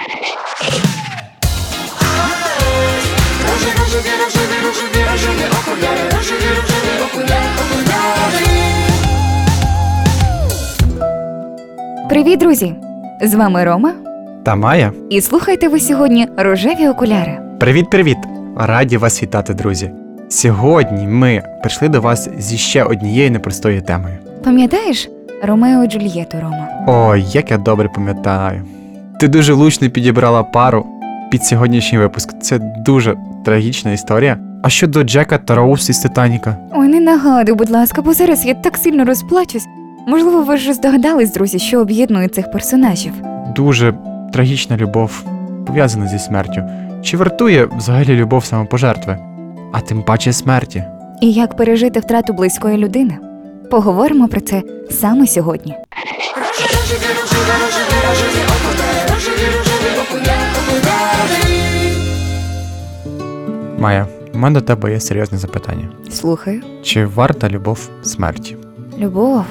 Привіт, друзі! З вами Рома. Та Майя. І слухайте ви сьогодні «Рожеві окуляри». Привіт-привіт! Раді вас вітати, друзі! Сьогодні ми прийшли до вас зі ще однією непростою темою. Пам'ятаєш Ромео і Джульєту, Рома? Ой, як я добре пам'ятаю. Ти дуже влучно підібрала пару під сьогоднішній випуск. Це дуже трагічна історія. А щодо Джека та Роуз із Титаніка? Ой, не нагадуй, будь ласка, бо зараз я так сильно розплачусь. Можливо, ви вже здогадались, друзі, що об'єднує цих персонажів. Дуже трагічна любов, пов'язана зі смертю. Чи вартує взагалі любов самопожертви? А тим паче смерті. І як пережити втрату близької людини? Поговоримо про це саме сьогодні. Майя, у мене до тебе є серйозне запитання. Слухаю. Чи варта любов смерті? Любов.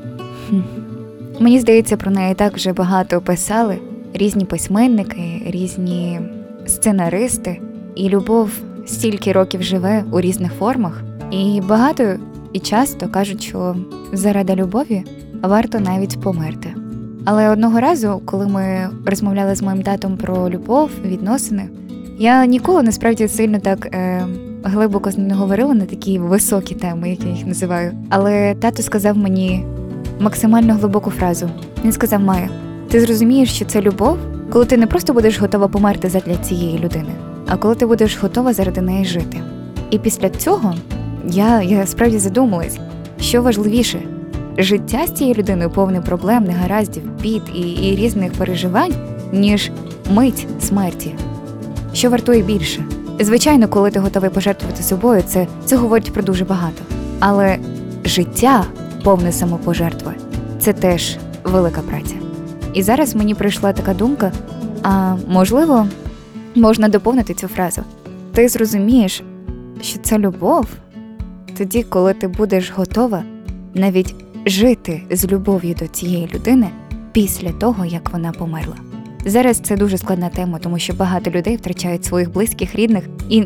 Мені здається, про неї так вже багато писали. Різні письменники, різні сценаристи. І любов стільки років живе у різних формах. І багато і часто кажуть, що заради любові варто навіть померти. Але одного разу, коли ми розмовляли з моїм татом про любов, відносини, я ніколи насправді сильно так глибоко з ним не говорила на такі високі теми, як я їх називаю. Але тато сказав мені максимально глибоку фразу. Він сказав: Майя, ти зрозумієш, що це любов, коли ти не просто будеш готова померти задля цієї людини, а коли ти будеш готова заради неї жити. І після цього я справді задумалась, що важливіше – життя з цією людиною повне проблем, негараздів, бід і різних переживань, ніж мить смерті. Що вартує більше? Звичайно, коли ти готовий пожертвувати собою, це говорить про дуже багато. Але життя повне самопожертви – це теж велика праця. І зараз мені прийшла така думка, а можливо, можна доповнити цю фразу. Ти зрозумієш, що це любов тоді, коли ти будеш готова навіть жити з любов'ю до цієї людини після того, як вона померла. Зараз це дуже складна тема, тому що багато людей втрачають своїх близьких, рідних. І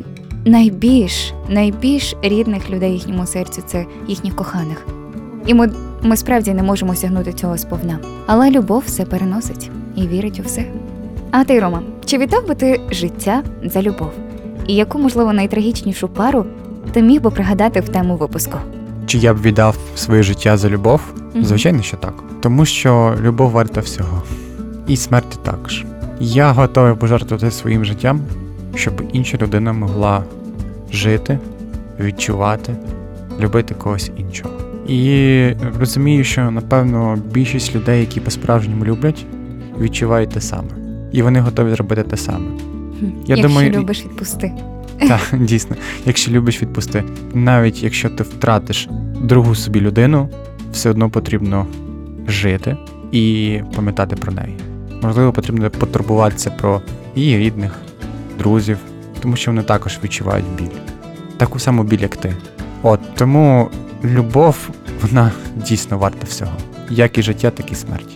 найбільш рідних людей їхньому серцю – це їхніх коханих. І ми справді не можемо осягнути цього сповна. Але любов все переносить і вірить у все. А ти, Рома, чи віддав би ти життя за любов? І яку, можливо, найтрагічнішу пару ти міг би пригадати в тему випуску? Чи я б віддав своє життя за любов? Звичайно, що так. Тому що любов варта всього. І смерті також. Я готовий пожертвувати своїм життям, щоб інша людина могла жити, відчувати, любити когось іншого. І розумію, що, напевно, більшість людей, які по-справжньому люблять, відчувають те саме. І вони готові зробити те саме. Якщо любиш, відпусти. Так, дійсно. Якщо любиш, відпусти. Навіть якщо ти втратиш другу собі людину, все одно потрібно жити і пам'ятати про неї. Можливо, потрібно потурбуватися про її рідних, друзів, тому що вони також відчувають біль. Таку саму біль, як ти. Тому любов, вона дійсно варта всього. Як і життя, так і смерті.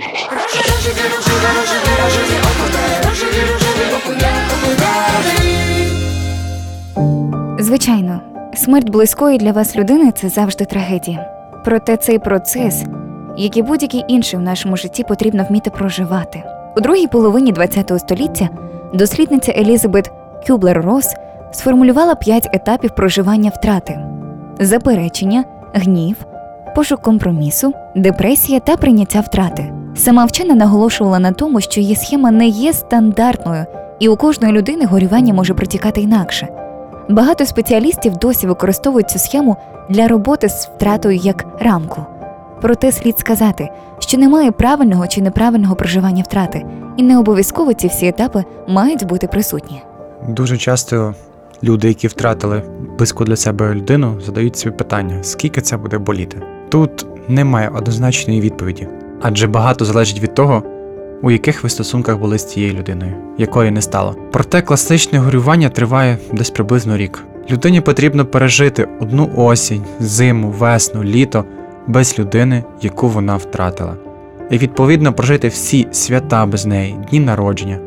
Звичайно, смерть близької для вас людини – це завжди трагедія. Проте цей процес, як і будь-який інший в нашому житті, потрібно вміти проживати. У другій половині ХХ століття дослідниця Елізабет Кюблер-Росс сформулювала 5 етапів проживання втрати: заперечення, гнів, пошук компромісу, депресія та прийняття втрати. Сама вчена наголошувала на тому, що її схема не є стандартною, і у кожної людини горювання може протікати інакше. Багато спеціалістів досі використовують цю схему для роботи з втратою як рамку. Проте слід сказати, що немає правильного чи неправильного проживання втрати, і не обов'язково ці всі етапи мають бути присутні. Дуже часто люди, які втратили близьку для себе людину, задають собі питання, скільки це буде боліти. Тут немає однозначної відповіді, адже багато залежить від того, у яких ви стосунках були з цією людиною, якої не стало. Проте класичне горювання триває десь приблизно рік. Людині потрібно пережити одну осінь, зиму, весну, літо без людини, яку вона втратила. І відповідно прожити всі свята без неї, дні народження,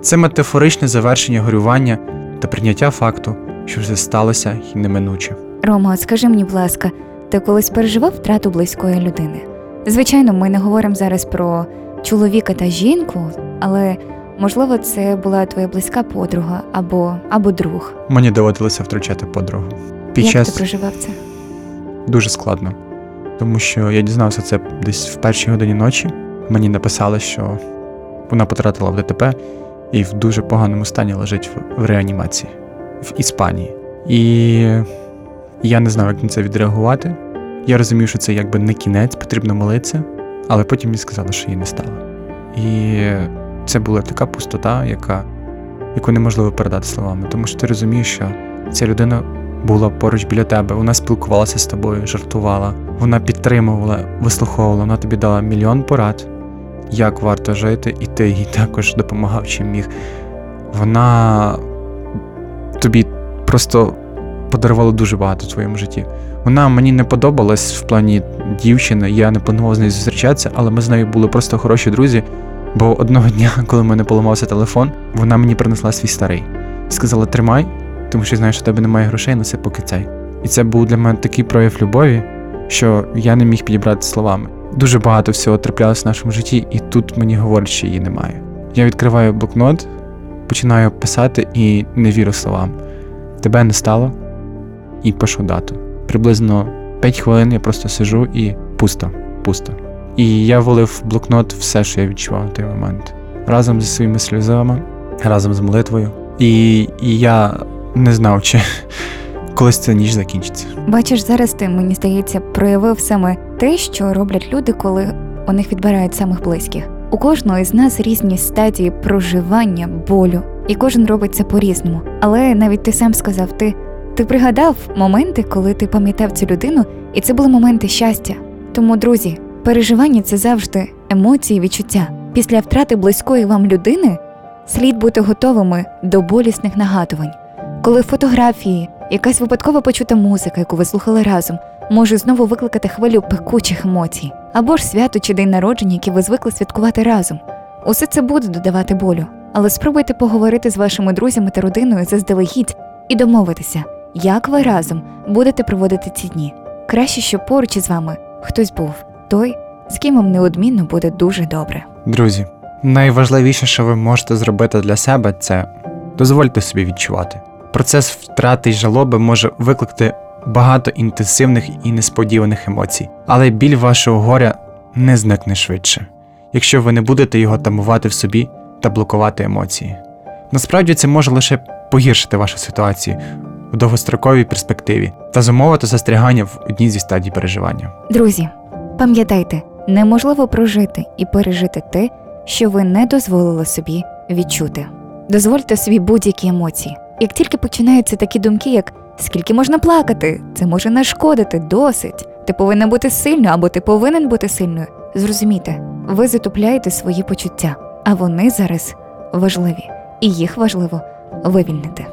Це метафоричне завершення горювання та прийняття факту, що все сталося і неминуче. Рома, от скажи мені, будь ласка, ти колись переживав втрату близької людини? Звичайно, ми не говоримо зараз про чоловіка та жінку, але, можливо, це була твоя близька подруга або друг. Мені доводилося втрачати подругу. Як ти проживав це? Дуже складно, тому що я дізнався це десь в першій годині ночі. Мені написали, що вона потрапила в ДТП і в дуже поганому стані лежить в реанімації в Іспанії. І я не знав, як на це відреагувати. Я розумів, що це якби не кінець, потрібно молитися, але потім мені сказали, що її не стало. І це була така пустота, яку неможливо передати словами, тому що ти розумієш, що ця людина була поруч біля тебе, вона спілкувалася з тобою, жартувала, вона підтримувала, вислуховувала, вона тобі дала мільйон порад, як варто жити, і ти їй також допомагав, чим міг. Вона тобі просто подарувала дуже багато в твоєму житті. Вона мені не подобалась в плані дівчини, я не планував з нею зустрічатися, але ми з нею були просто хороші друзі, бо одного дня, коли в мене поламався телефон, вона мені принесла свій старий. І сказала, тримай, тому що знаєш, що в тебе немає грошей, носи поки цей. І це був для мене такий прояв любові, що я не міг підібрати словами. Дуже багато всього траплялося в нашому житті, і тут мені говорять, що її немає. Я відкриваю блокнот, починаю писати і не вірю словам. Тебе не стало, і пишу дату. Приблизно 5 хвилин я просто сижу і пусто. І я влив в блокнот все, що я відчував на той момент. Разом зі своїми сльозами, разом з молитвою. І я не знав, чи колись ця ніч закінчиться. Бачиш, зараз ти, мені здається, проявив саме те, що роблять люди, коли у них відбирають самих близьких. У кожного із нас різні стадії проживання болю, і кожен робить це по-різному. Але навіть ти сам сказав, ти пригадав моменти, коли ти пам'ятав цю людину, і це були моменти щастя. Тому, друзі, переживання – це завжди емоції, відчуття. Після втрати близької вам людини слід бути готовими до болісних нагадувань. Коли фотографії, якась випадково почута музика, яку ви слухали разом, може знову викликати хвилю пекучих емоцій. Або ж свято чи день народження, які ви звикли святкувати разом. Усе це буде додавати болю. Але спробуйте поговорити з вашими друзями та родиною заздалегідь і домовитися, як ви разом будете проводити ці дні. Краще, щоб поруч із вами хтось був, той, з ким вам неодмінно буде дуже добре. Друзі, найважливіше, що ви можете зробити для себе, це дозвольте собі відчувати. Процес втрати й жалоби може викликати багато інтенсивних і несподіваних емоцій, але біль вашого горя не зникне швидше, якщо ви не будете його тамувати в собі та блокувати емоції. Насправді це може лише погіршити вашу ситуацію у довгостроковій перспективі та зумовити застрягання в одній зі стадій переживання. Друзі, пам'ятайте, неможливо прожити і пережити те, що ви не дозволили собі відчути. Дозвольте собі будь-які емоції. Як тільки починаються такі думки, як «скільки можна плакати?», «це може нашкодити?», «досить?», «ти повинна бути сильною» або «ти повинен бути сильною», зрозумійте, ви затупляєте свої почуття, а вони зараз важливі, і їх важливо вивільнити.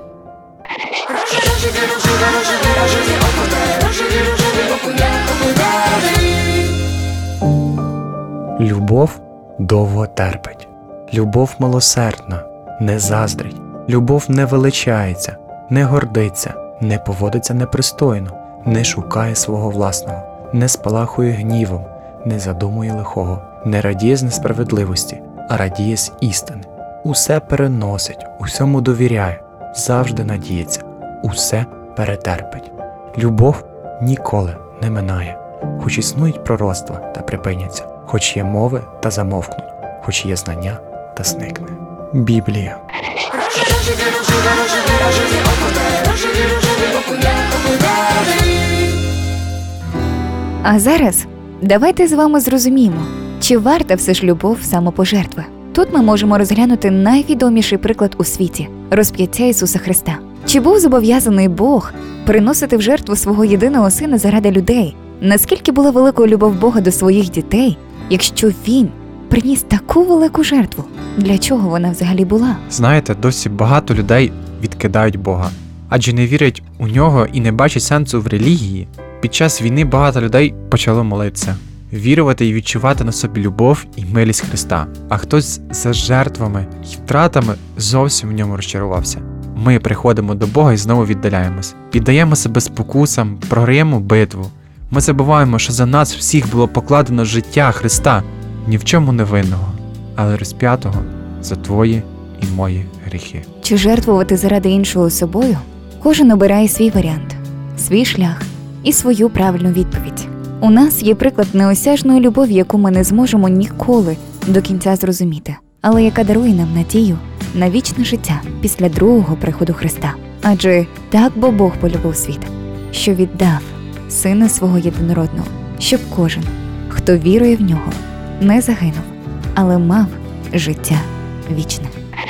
Любов довго терпить. Любов милосердна, не заздрить. Любов не величається, не гордиться, не поводиться непристойно, не шукає свого власного, не спалахує гнівом, не задумує лихого, не радіє з несправедливості, а радіє з істини. Усе переносить, усьому довіряє, завжди надіється, усе перетерпить. Любов ніколи не минає, хоч існують пророцтва та припиняться, хоч є мови та замовкнуть, хоч є знання та зникне. Біблія. А зараз давайте з вами зрозуміємо, чи варта все ж любов самопожертви. Тут ми можемо розглянути найвідоміший приклад у світі – розп'яття Ісуса Христа. Чи був зобов'язаний Бог приносити в жертву свого єдиного сина заради людей? Наскільки була великою любов Бога до своїх дітей, якщо Він приніс таку велику жертву? Для чого вона взагалі була? Знаєте, досі багато людей відкидають Бога, адже не вірять у нього і не бачать сенсу в релігії. Під час війни багато людей почало молитися. вірувати і відчувати на собі любов і милість Христа. А хтось за жертвами і втратами зовсім в ньому розчарувався. Ми приходимо до Бога і знову віддаляємось. Піддаємо себе спокусам, програємо битву. Ми забуваємо, що за нас всіх було покладено життя Христа, ні в чому не винного, але розп'ятого за твої і мої гріхи. Чи жертвувати заради іншого собою? Кожен обирає свій варіант, свій шлях і свою правильну відповідь. У нас є приклад неосяжної любові, яку ми не зможемо ніколи до кінця зрозуміти, але яка дарує нам надію на вічне життя після другого приходу Христа. Адже так бо Бог полюбив світ, що віддав Сина свого єдинородного, щоб кожен, хто вірує в нього, не загинув, але мав життя вічне.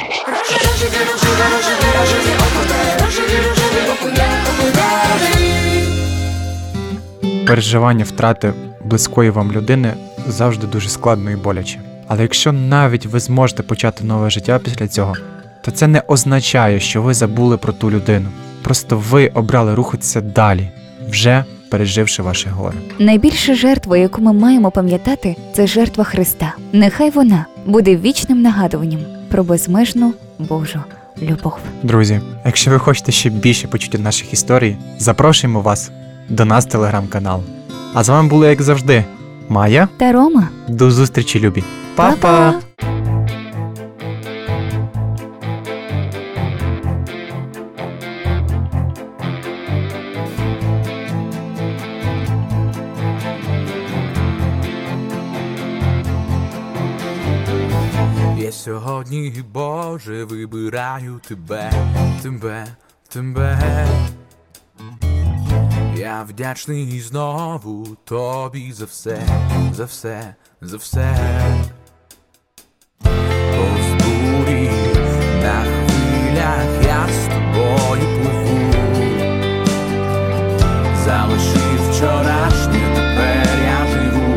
Переживання втрати близької вам людини завжди дуже складно і боляче. Але якщо навіть ви зможете почати нове життя після цього, то це не означає, що ви забули про ту людину. Просто ви обрали рухатися далі, вже переживши ваше горе. Найбільша жертва, яку ми маємо пам'ятати, це жертва Христа. Нехай вона буде вічним нагадуванням про безмежну Божу любов. Друзі, якщо ви хочете ще більше почути наших історій, запрошуємо вас до нас в телеграм-канал. А з вами були, як завжди, Майя Та Рома. До зустрічі, любі. Па-па! Я сьогодні, Боже, вибираю тебе. Я вдячний знову тобі за все. Повз бурі на хвилях я з тобою пливу. Залишив вчорашнє, тепер я живу.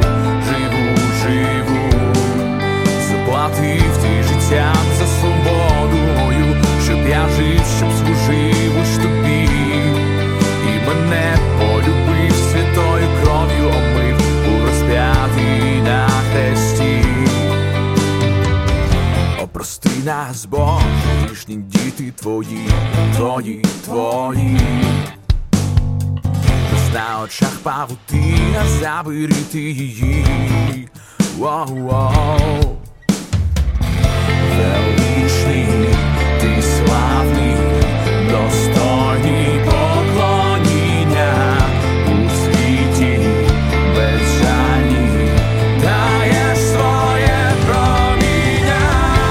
Заплатив ти життям за свободу мою, щоб я жив, щоб служив лиш тобі. І мене полюбив, святою кров'ю омив, був розп'ятий на хресті. Прости нас, Боже, грішні діти твої. Десь на очах павутина, забери ти її. Величний, ти славний, достойний поклоніння у світі безжальний, даєш своє проміння.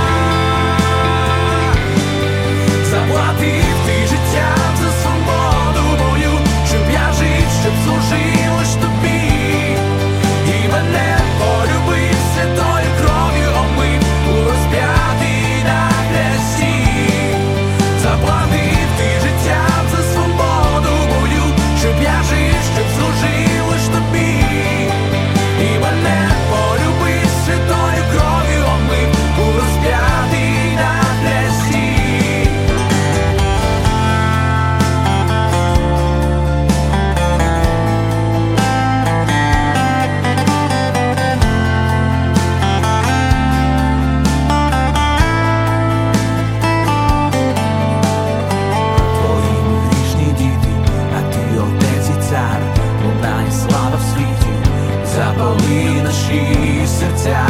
Заплатив ти життям за свободу мою, щоб я жив, щоб служив лиш тобі. І мене полюбив, святою кров'ю омив, був розп'ятий на хресті. Заплатив ти життям за свободу мою, щоб я жив, щоб служив лиш тобі. І мене полюбив, святою кров'ю омив, був розп'ятий на хресті. Слава в світі, запали наші серця.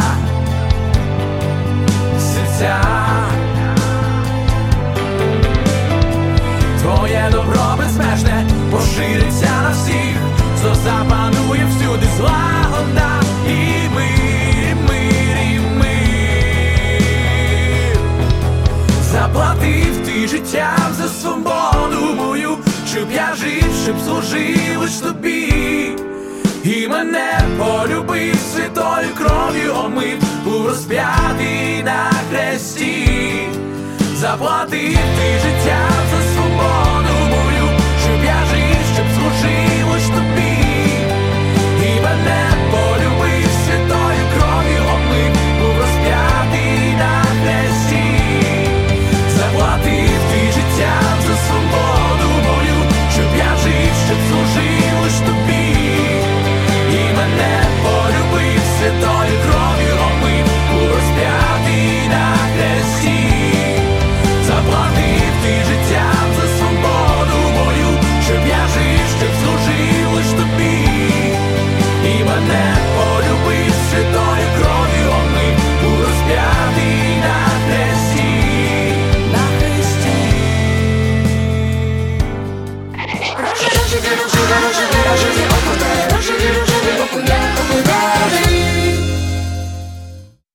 Твоє добро безмежне пошириться на всіх, що запанує всюди злагода і мир. Заплатив ти життям за свободу мою, щоб я жив, щоб служив лиш тобі. І мене полюбив, святою кров'ю омив, був розп'ятий на хресті. Заплатив ти життям за свободу мою, щоб я жив, щоб служив лиш тобі. І мене полюбив, святою кров'ю омив, був розп'ятий на хресті. Заплатив ти життям за свободу мою, щоб я жив, щоб служив лиш тобі. І мене полюбив. живи, живи, живи, живи, живи,